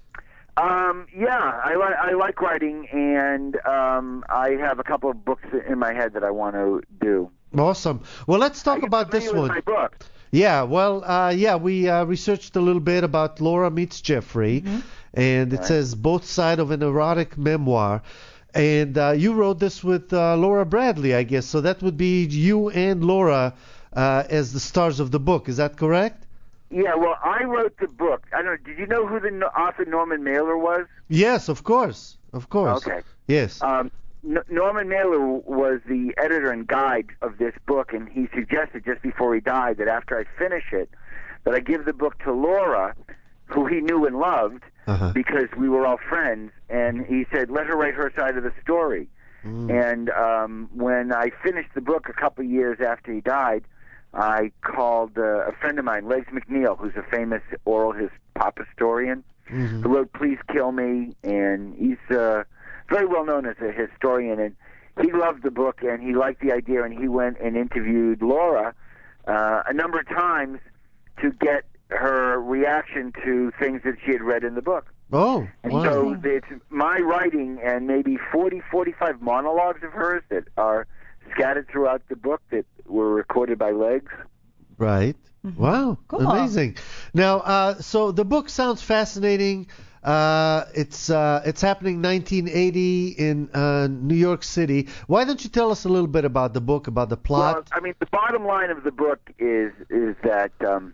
Um, yeah, I, li- I like writing, and um, I have a couple of books in my head that I want to do. Awesome. Well, let's talk Are you about this familiar with one. My book. Yeah, well, uh, yeah, we uh, researched a little bit about Laura Meets Jeffrey, and it Right. says both sides of an erotic memoir. And uh, you wrote this with uh, Laura Bradley, I guess. So that would be you and Laura uh, as the stars of the book. Is that correct? Yeah, well, I wrote the book. I don't know. Did you know who the no- author Norman Mailer was? Yes, of course, of course. Okay. Yes. Um, N- Norman Mailer was the editor and guide of this book, and he suggested just before he died that after I finish it, that I give the book to Laura, who he knew and loved, Uh-huh. because we were all friends, and he said, let her write her side of the story. Mm. And um, when I finished the book a couple of years after he died, I called uh, a friend of mine, Legs McNeil, who's a famous oral his pop historian, Mhm. who wrote Please Kill Me, and he's uh, very well known as a historian, and he loved the book, and he liked the idea, and he went and interviewed Laura uh, a number of times to get her reaction to things that she had read in the book. Oh, And wow. so it's my writing and maybe forty, forty-five monologues of hers that are scattered throughout the book that were recorded by Legs. Right. Wow. Cool. Amazing. Now, uh, so the book sounds fascinating. Uh, it's uh, it's happening nineteen eighty in uh, New York City. Why don't you tell us a little bit about the book, about the plot? Well, I mean, the bottom line of the book is is that um,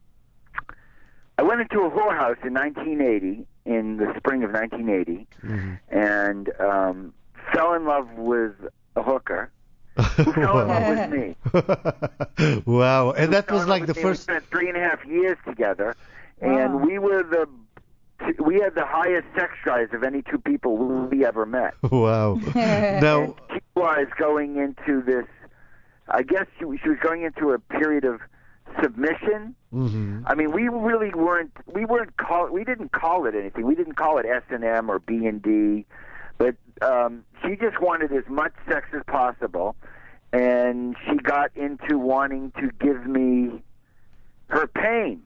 I went into a whorehouse in nineteen eighty, in the spring of nineteen eighty, Mhm. and um, fell in love with a hooker who fell in love with me. Wow. And that Fell was in like love the with me. first... We spent three and a half years together, and Wow. we were the we had the highest sex drives of any two people we ever met. Wow. Now, And she was going into this, I guess she, she was going into a period of submission. mhm. I mean, we really weren't, we weren't call, we didn't call it anything. We didn't call it S and M or B and D, but um, she just wanted as much sex as possible, and she got into wanting to give me her pain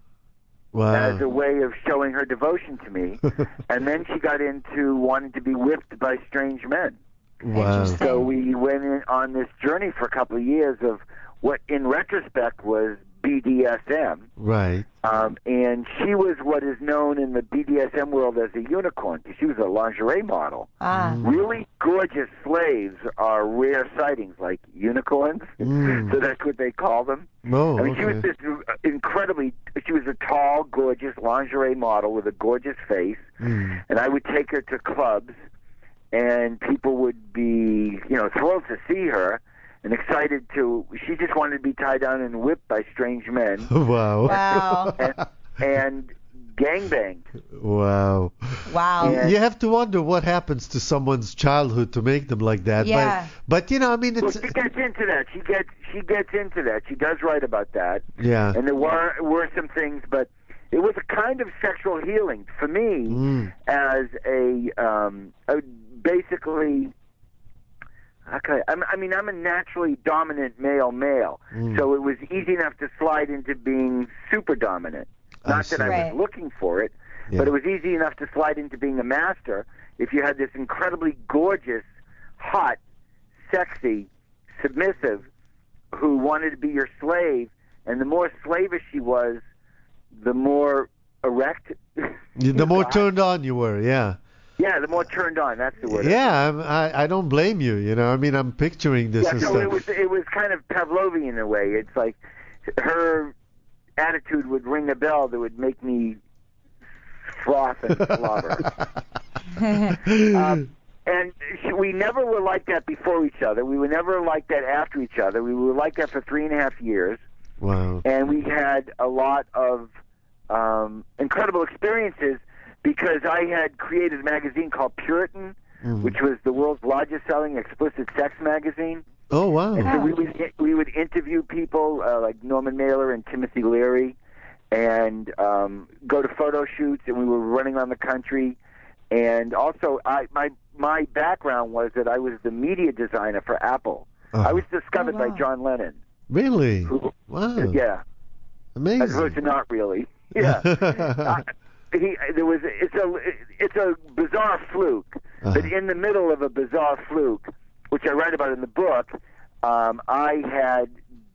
as a Wow. way of showing her devotion to me. And then she got into wanting to be whipped by strange men. Wow. Interesting. So we went in on this journey for a couple of years of what, in retrospect, was B D S M. Right. Um, and she was what is known in the B D S M world as a unicorn, because she was a lingerie model. Ah. Really gorgeous slaves are rare sightings, like unicorns. Mm. So that's what they call them. Oh, I mean, she was okay. this incredibly, she was a tall, gorgeous lingerie model with a gorgeous face. Mm. And I would take her to clubs, and people would be, you know, thrilled to see her and excited to, she just wanted to be tied down and whipped by strange men Wow. Wow. and, and gangbanged. Wow. Wow. Yeah. You have to wonder what happens to someone's childhood to make them like that. Yeah. But, but you know, I mean, Well, it's... she gets into that. She gets she gets into that. She does write about that. Yeah. And there were were some things, but it was a kind of sexual healing for me Mm. as a, um, a basically. Okay, I'm, I mean, I'm a naturally dominant male male, Mm. so it was easy enough to slide into being super dominant. I Not that see. I Right. was looking for it, Yeah. but it was easy enough to slide into being a master if you had this incredibly gorgeous, hot, sexy, submissive who wanted to be your slave, and the more slavish she was, the more erect. The more got. turned on you were, yeah. Yeah, the more turned on. That's the word. Yeah, I'm, I I don't blame you. You know, I mean, I'm picturing this Yeah, and so stuff. it was it was kind of Pavlovian in a way. It's like her attitude would ring a bell that would make me froth and slobber. um, and she, we never were like that before each other. We were never like that after each other. We were like that for three and a half years, Wow. and we had a lot of um, incredible experiences because I had created a magazine called Puritan, Mhm. which was the world's largest selling explicit sex magazine. Oh, wow. And so we would we would interview people uh, like Norman Mailer and Timothy Leary, and um, go to photo shoots, and we were running around the country. And also, I my my background was that I was the media designer for Apple. Uh-huh. I was discovered Oh, wow. by John Lennon. Really? Who, Wow. yeah, as opposed to Amazing. not really. Yeah. uh, he, there was it's a it's a bizarre fluke, but Uh-huh. in the middle of a bizarre fluke, which I write about in the book, um, I had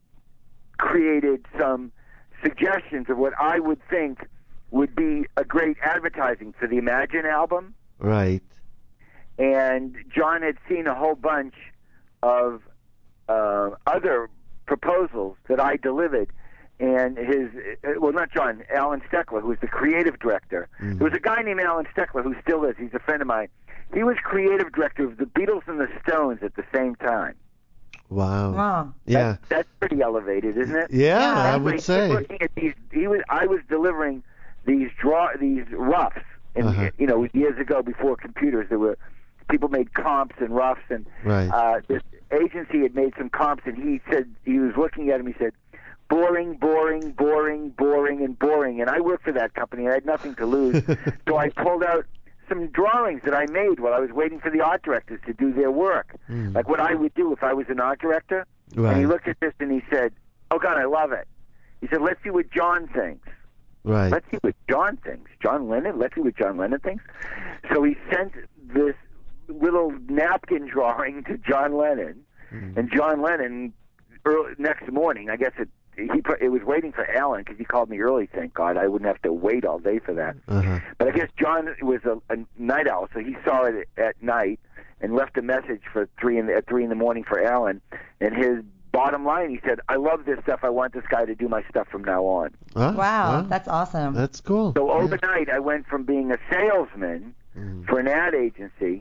created some suggestions of what I would think would be a great advertising for the Imagine album. Right. And John had seen a whole bunch of uh, other proposals that I delivered, and his, well, not John, Alan Steckler, who was the creative director. Mhm. There was a guy named Alan Steckler who still is. He's a friend of mine. He was creative director of the Beatles and the Stones at the same time. Wow. Wow. Yeah. That, that's pretty elevated, isn't it? Yeah, Yeah, I Anyway, would he was say. looking at these, he was, I was delivering these draw, these roughs, and Uh-huh. you know, years ago before computers, there were people made comps and roughs, and Right. uh, this agency had made some comps, and he said he was looking at him. He said, "Boring, boring, boring, boring, and boring." And I worked for that company. I had nothing to lose, so I pulled out some drawings that I made while I was waiting for the art directors to do their work, Mm. like what I would do if I was an art director. Right. And he looked at this and he said, "Oh God, I love it." He said, "Let's see what John thinks. Right. Let's see what John thinks. John Lennon. Let's see what John Lennon thinks." So he sent this little napkin drawing to John Lennon, Mm. and John Lennon early, next morning, I guess it he put, it was waiting for Alan because he called me early. Thank God, I wouldn't have to wait all day for that. Uh-huh. But I guess John was a, a night owl, so he saw it at night and left a message for three in the, at three in the morning for Alan. And his bottom line, he said, "I love this stuff. I want this guy to do my stuff from now on." Ah, Wow. ah, That's awesome. that's cool. So Yeah. overnight, I went from being a salesman Mm. for an ad agency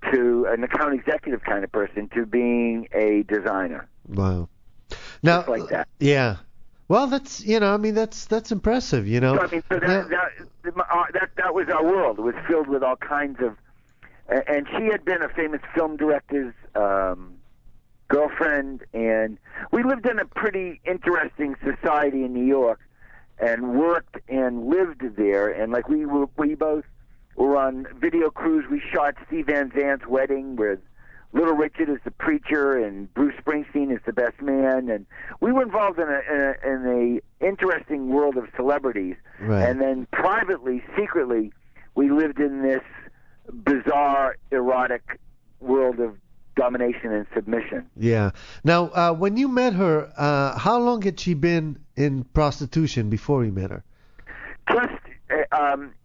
to an account executive kind of person to being a designer. Wow. Now, Just like that. Yeah. Well, that's, you know, I mean, that's that's impressive, you know. So, I mean, so that, Now- that, uh, that that was our world. It was filled with all kinds of, and she had been a famous film director's um, girlfriend, and we lived in a pretty interesting society in New York, and worked and lived there, and like we were, we both were on video crews. We shot Steve Van Zant's wedding with Little Richard is the preacher, and Bruce Springsteen is the best man, and we were involved in a in a, in a interesting world of celebrities. Right. And then privately, secretly, we lived in this bizarre, erotic world of domination and submission. Yeah. Now, uh, when you met her, uh, how long had she been in prostitution before you met her? Just uh, um,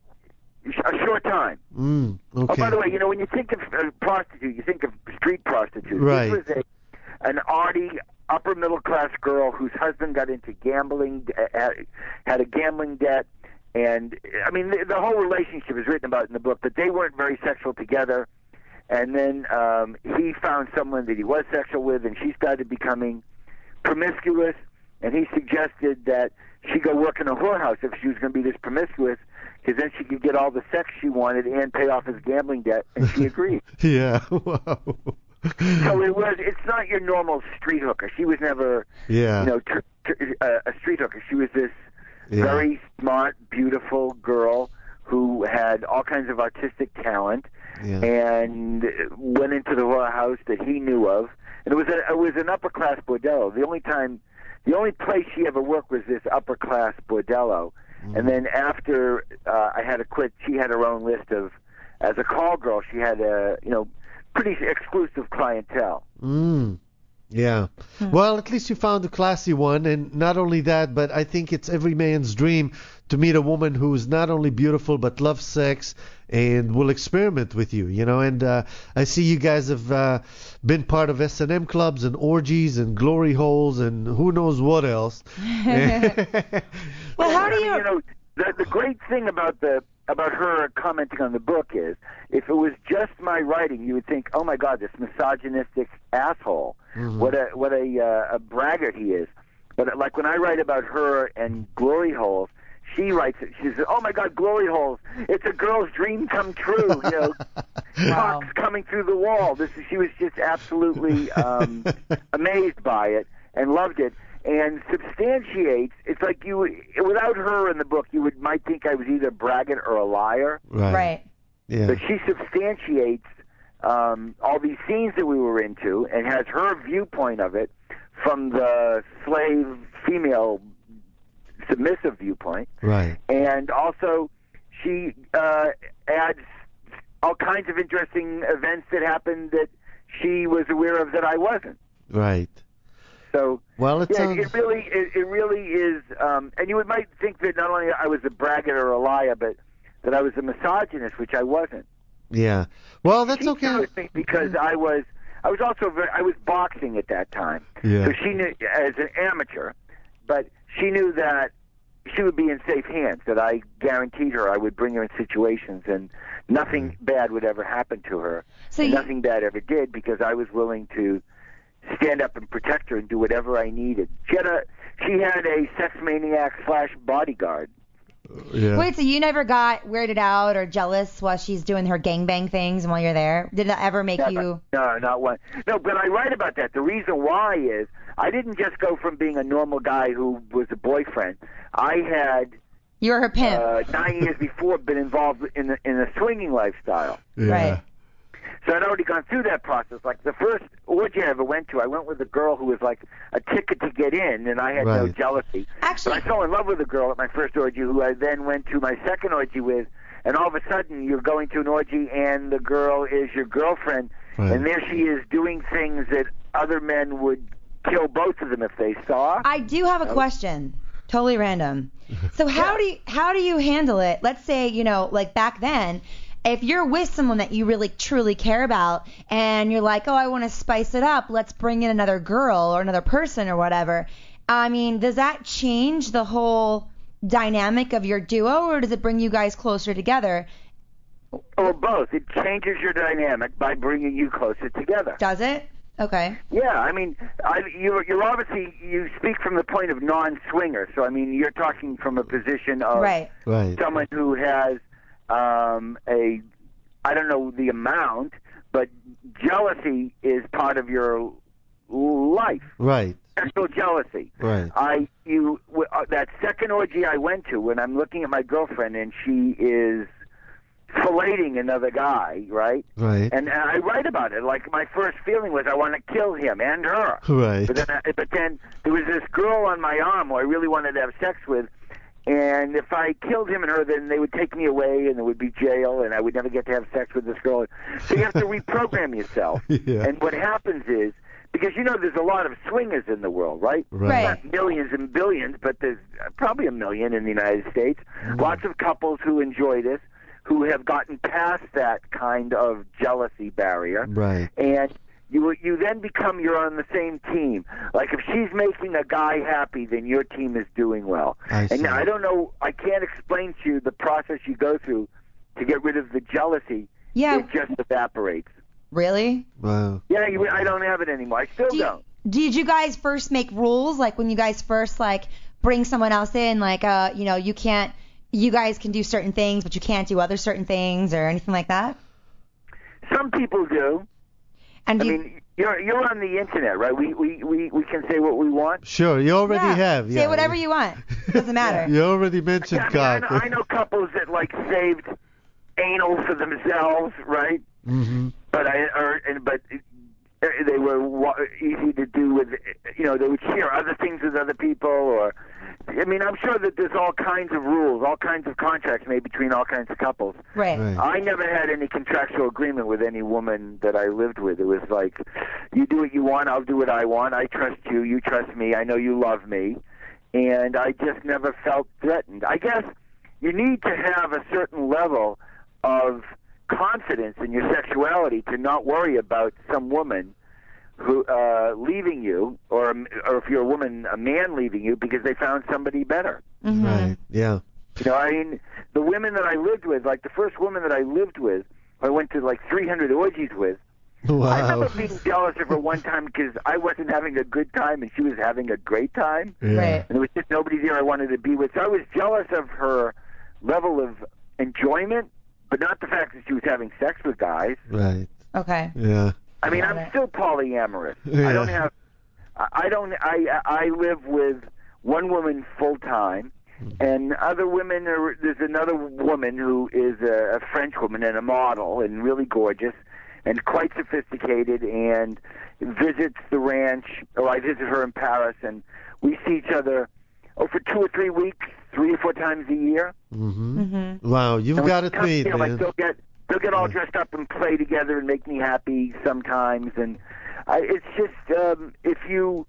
a short time. Mm, okay. Oh, by the way, you know, when you think of uh, prostitute, you think of street prostitute. Right. This was a, an arty, upper middle class girl whose husband got into gambling, uh, had a gambling debt, and I mean the, the whole relationship is written about in the book. But they weren't very sexual together, and then um, he found someone that he was sexual with, and she started becoming promiscuous. And he suggested that she go work in a whorehouse if she was going to be this promiscuous, because then she could get all the sex she wanted and pay off his gambling debt, and she agreed. Yeah. Wow. So it was. It's not your normal street hooker. She was never, Yeah. you know, tr- tr- uh, a street hooker. She was this Yeah. very smart, beautiful girl who had all kinds of artistic talent, Yeah. and went into the whorehouse that he knew of. And it was a, it was an upper class bordello. The only time, the only place she ever worked was this upper class bordello. And then after uh, I had to quit, she had her own list of, as a call girl, she had a, you know, pretty exclusive clientele. Mm. Yeah. Well, at least you found a classy one, and not only that, but I think it's every man's dream to meet a woman who's not only beautiful but loves sex and will experiment with you, you know. And uh, I see you guys have uh, been part of S and M clubs and orgies and glory holes and who knows what else. Well, how I do mean, you? you know, the, the great thing about the about her commenting on the book is, if it was just my writing, you would think, oh my God, this misogynistic asshole, Mhm. what a what a uh, a braggart he is. But like when I write about her and glory holes, she writes it. She says, "Oh my God, glory holes! It's a girl's dream come true." You know, Wow. cocks coming through the wall. This is, she was just absolutely um, amazed by it and loved it, and substantiates. It's like you, without her in the book, you would might think I was either a braggart or a liar. Right. Right. Yeah. But she substantiates um, all these scenes that we were into and has her viewpoint of it from the slave female submissive viewpoint. Right. And also she uh, adds all kinds of interesting events that happened that she was aware of that I wasn't. Right. So Well, it yeah, sounds. it really it, it really is. Um, and you would might think that not only I was a braggart or a liar, but that I was a misogynist, which I wasn't. Yeah. Well, that's She okay. chose me because I was I was also very, I was boxing at that time. Yeah. So she knew as an amateur, but she knew that she would be in safe hands. That I guaranteed her I would bring her in situations and nothing bad would ever happen to her. So and you- nothing bad ever did because I was willing to stand up and protect her and do whatever I needed. She had a she had a sex maniac slash bodyguard. Yeah. Wait, so you never got weirded out or jealous while she's doing her gangbang things and while you're there? Did that ever make Never. you? No, not one. No, but I write about that. The reason why is I didn't just go from being a normal guy who was a boyfriend. I had You were her pimp. uh, nine years before been involved in the, in a swinging lifestyle. Yeah. Right. So I'd already gone through that process. Like the first orgy I ever went to, I went with a girl who was like a ticket to get in, and I had no Right. jealousy. Actually, But I fell in love with a girl at my first orgy who I then went to my second orgy with, and all of a sudden you're going to an orgy and the girl is your girlfriend, Right. and there she is doing things that other men would kill both of them if they saw. I do have a question. Totally random. So how do you how do you handle it? Let's say, you know, like back then, if you're with someone that you really truly care about and you're like, "Oh, I want to spice it up. Let's bring in another girl or another person or whatever." I mean, does that change the whole dynamic of your duo or does it bring you guys closer together? Or both. It changes your dynamic by bringing you closer together. Does it? Okay. Yeah, I mean, I, you're, you're obviously, you speak from the point of non-swinger, so I mean, you're talking from a position of Right. Right. someone who has um, a, I don't know the amount, but jealousy is part of your life. Right. Sexual jealousy. Right. I, you, w- uh, that second orgy I went to, when I'm looking at my girlfriend and she is filleting another guy, right? Right. And, and I write about it. Like, my first feeling was I want to kill him and her. Right. But then, I, but then there was this girl on my arm who I really wanted to have sex with, and if I killed him and her, then they would take me away, and there would be jail, and I would never get to have sex with this girl. So you have to reprogram yourself. Yeah. And what happens is, because you know there's a lot of swingers in the world, right? Right. Not millions and billions, but there's probably a million in the United States. Mm. Lots of couples who enjoy this, who have gotten past that kind of jealousy barrier. Right. And you you then become, you're on the same team. Like, if she's making a guy happy, then your team is doing well. I And see. I don't know, I can't explain to you the process you go through to get rid of the jealousy. Yeah. It just evaporates. Really? Wow. Yeah, you, I don't have it anymore. I still Do you- don't. Did you guys first make rules, like when you guys first like bring someone else in, like uh, you know, you can't, you guys can do certain things, but you can't do other certain things or anything like that? Some people do. And I do you, mean, you're you're on the internet, right? We we, we, we can say what we want. Sure. You already yeah, have. say Yeah. whatever you want. Doesn't matter. You already mentioned Yeah, I, mean, I, cock. know, I know couples that like saved anal for themselves, right? Mm-hmm. But I or and but they were wa- easy to do with, you know, they would share other things with other people, or I mean, I'm sure that there's all kinds of rules, all kinds of contracts made between all kinds of couples. Right. Right. I never had any contractual agreement with any woman that I lived with. It was like, you do what you want, I'll do what I want. I trust you, you trust me. I know you love me, and I just never felt threatened. I guess you need to have a certain level of confidence in your sexuality to not worry about some woman who uh leaving you, or or if you're a woman, a man leaving you because they found somebody better. Mm-hmm. Right. Yeah. You know, I mean, the women that I lived with, like the first woman that I lived with, I went to like three hundred orgies with. I Wow. remember being jealous of her one time because I wasn't having a good time and she was having a great time, Yeah. Right. and there was just nobody there I wanted to be with. So I was jealous of her level of enjoyment, but not the fact that she was having sex with guys. Right. Okay. Yeah. I mean, Got I'm it. still polyamorous. Yeah. I don't have. I I don't. I I live with one woman full time, and other women are. There's another woman who is a, a French woman and a model and really gorgeous, and quite sophisticated, and visits the ranch. Or I visit her in Paris, and we see each other oh for two or three weeks, three or four times a year. Mm-hmm. Mm-hmm. Wow. You've And we got it come, made, you know, like man. they'll get they'll get all dressed up and play together and make me happy sometimes, and I, it's just um, if you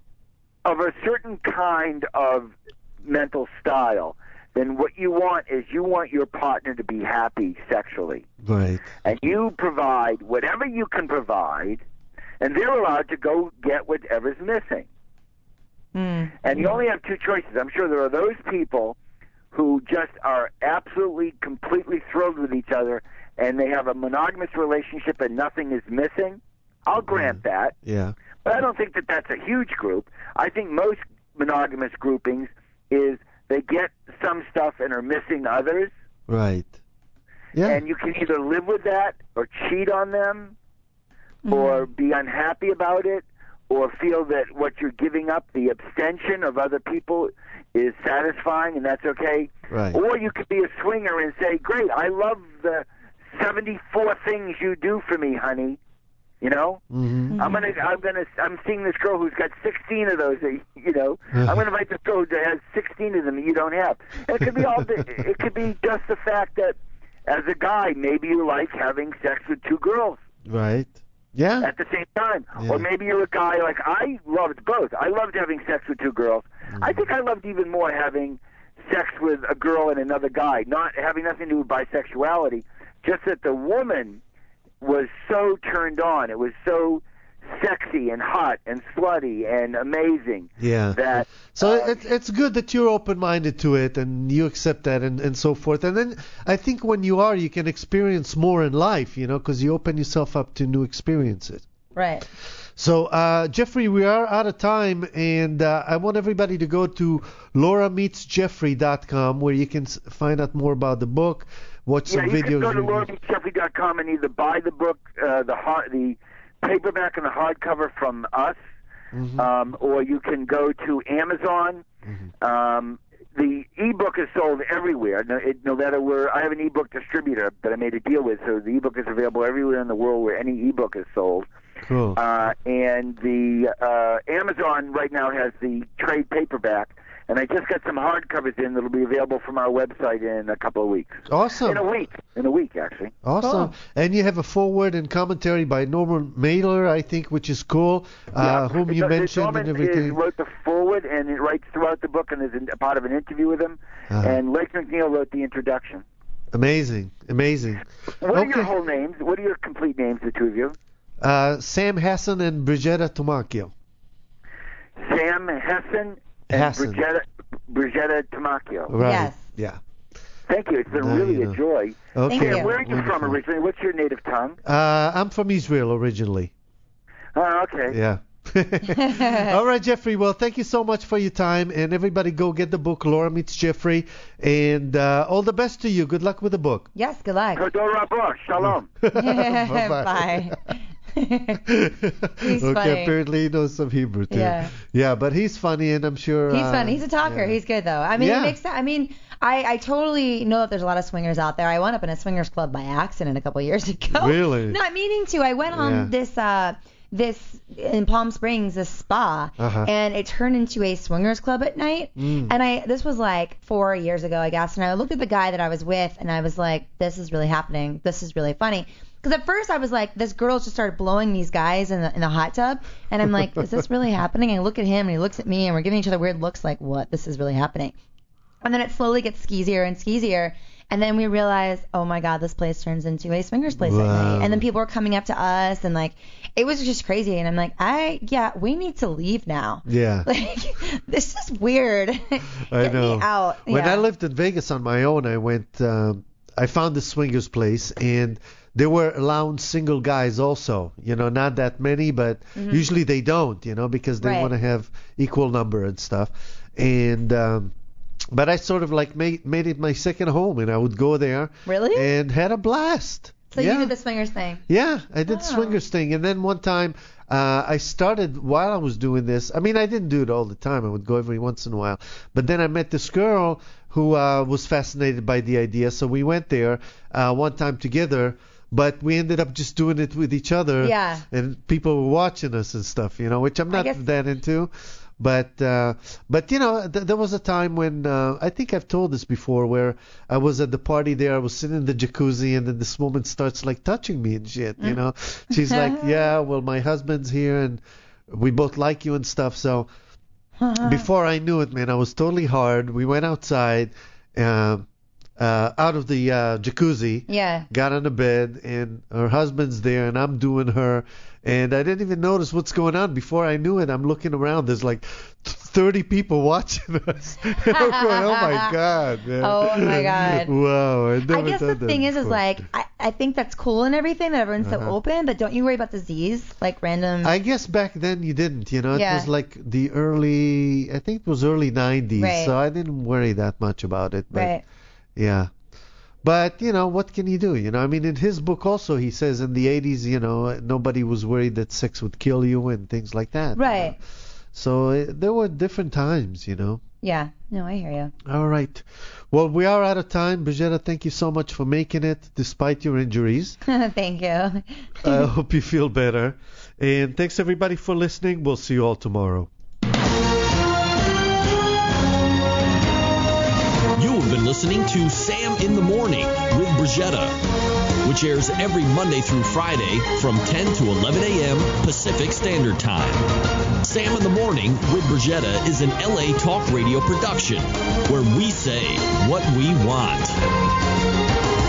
of a certain kind of mental style, then what you want is you want your partner to be happy sexually, Right. and you provide whatever you can provide, and they're allowed to go get whatever's missing. Mm. And you only have two choices. I'm sure there are those people who just are absolutely, completely thrilled with each other, and they have a monogamous relationship and nothing is missing. I'll grant that, Yeah. but I don't think that that's a huge group. I think most monogamous groupings is they get some stuff and are missing others, Right. Yeah. and you can either live with that or cheat on them or be unhappy about it, or feel that what you're giving up, the abstention of other people, is satisfying, and that's okay. Right. Or you could be a swinger and say, great, I love the seventy-four things you do for me, honey. You know, Mm-hmm. I'm gonna, I'm gonna, I'm seeing this girl who's got sixteen of those. that, You know, I'm gonna invite this girl who has sixteen of them that you don't have. And it could be all, it could be just the fact that, as a guy, maybe you like having sex with two girls Right. Yeah. at the same time. Yeah. Or maybe you're a guy like I loved both. I loved having sex with two girls. I think I loved even more having sex with a girl and another guy, not having nothing to do with bisexuality, just that the woman was so turned on. It was so sexy and hot and slutty and amazing. Yeah. That So uh, it, it's good that you're open-minded to it and you accept that and, and so forth. And then I think when you are, you can experience more in life, you know, because you open yourself up to new experiences. Right. So, uh, Jeffrey, we are out of time, and uh, I want everybody to go to Laura Meets Jeffrey dot com where you can s- find out more about the book, watch yeah, some you videos. can go to reviews. Laura Meets Jeffrey dot com and either buy the book, uh, the hard, the paperback and the hardcover from us, Mhm. um, or you can go to Amazon. Mhm. Um, the ebook is sold everywhere. No, it, no matter where, I have an ebook distributor that I made a deal with, so the ebook is available everywhere in the world where any ebook is sold. Cool. Uh, and the uh, Amazon right now has the trade paperback, and I just got some hardcovers in that'll be available from our website in a couple of weeks. Awesome. In a week. In a week, actually. Awesome. Cool. And you have a foreword and commentary by Norman Mailer, I think, which is cool, uh, Yeah. whom you It- mentioned Norman and is- everything. wrote the foreword, and it writes throughout the book, and is a part of an interview with him. Uh-huh. And Lex McNeil wrote the introduction. Amazing. Amazing. What are Okay. your whole names? What are your complete names, the two of you? Uh, Sam Hassan and Brigetta Tomacchio. Sam Hessen and Hassan. Brigetta, Brigetta Tomacchio. Right. Yes. Yeah. Thank you. It's been Now really you a know. joy. Okay. Thank Sam, you. where are you from Wonderful. originally? What's your native tongue? Uh, I'm from Israel originally. Oh, okay. Yeah. All right, Jeffrey. Well, thank you so much for your time. And everybody go get the book, Laura Meets Jeffrey. And uh, all the best to you. Good luck with the book. Yes, good luck. Todor Rabah. Shalom. Bye-bye. Bye. He's okay, funny. apparently he knows some Hebrew too. Yeah. Yeah, but he's funny, and I'm sure. He's uh, fun. He's a talker. yeah. He's good though. I mean, Yeah. it makes sense. I mean, I, I totally know that there's a lot of swingers out there. I wound up in a swingers club by accident a couple years ago. Really? Not meaning to. I went on Yeah. this uh this in Palm Springs, this spa, Uh-huh. and it turned into a swingers club at night. Mm. And I this was like four years ago, I guess. And I looked at the guy that I was with, and I was like, this is really happening. This is really funny. Because at first I was like, this girl just started blowing these guys in the in the hot tub, and I'm like, is this really happening? And I look at him, and he looks at me, and we're giving each other weird looks, like, what? This is really happening. And then it slowly gets skeezier and skeezier, and then we realize, oh my God, this place turns into a swingers place at Wow. night. And then people are coming up to us, and like, it was just crazy. And I'm like, I yeah, we need to leave now. Yeah. Like, this is weird. I Get know. me out. When Yeah. I lived in Vegas on my own, I went. Um, I found the swingers place, and they were allowing single guys also. You know, not that many, but usually they don't. You know, because they Mm-hmm. Right. want to have equal number and stuff. And um, but I sort of like made made it my second home, and I would go there. Really? And had a blast. So yeah. you did the swingers thing. Yeah, I did Wow. swingers thing, and then one time uh, I started while I was doing this. I mean, I didn't do it all the time. I would go every once in a while. But then I met this girl who uh, was fascinated by the idea, so we went there uh, one time together. But we ended up just doing it with each other. Yeah. And people were watching us and stuff, you know, which I'm I not guess- that into. But uh, but you know, th- there was a time when uh, I think I've told this before, where I was at the party there. I was sitting in the jacuzzi, and then this woman starts like touching me and shit. You know, she's like, "Yeah, well, my husband's here, and we both like you and stuff." So before I knew it, man, I was totally hard. We went outside, uh, uh, out of the uh, jacuzzi. Yeah. Got on the bed, and her husband's there, and I'm doing her, and I didn't even notice what's going on. Before I knew it, I'm looking around. There's like thirty people watching us. And I'm going, oh my god, man. Oh my God. Wow. I've I never guess the done that thing is, is before. like, I, I think that's cool and everything that everyone's so Uh-huh. open, but don't you worry about disease, like random. I guess back then you didn't, you know. It Yeah. was like the early, I think it was early nineties, Right. so I didn't worry that much about it. But Right. Yeah. But, you know, what can you do? You know, I mean, in his book also, he says in the eighties, you know, nobody was worried that sex would kill you and things like that. you Right. know. So uh, there were different times, you know. Yeah. No, I hear you. All right. Well, we are out of time. Brigetta, thank you so much for making it despite your injuries. Thank you. I hope you feel better. And thanks, everybody, for listening. We'll see you all tomorrow. You have been listening to Sam in the Morning with Brigetta, which airs every Monday through Friday from ten to eleven a.m. Pacific Standard Time. Sam in the Morning with Brigetta is an L A Talk Radio production where we say what we want.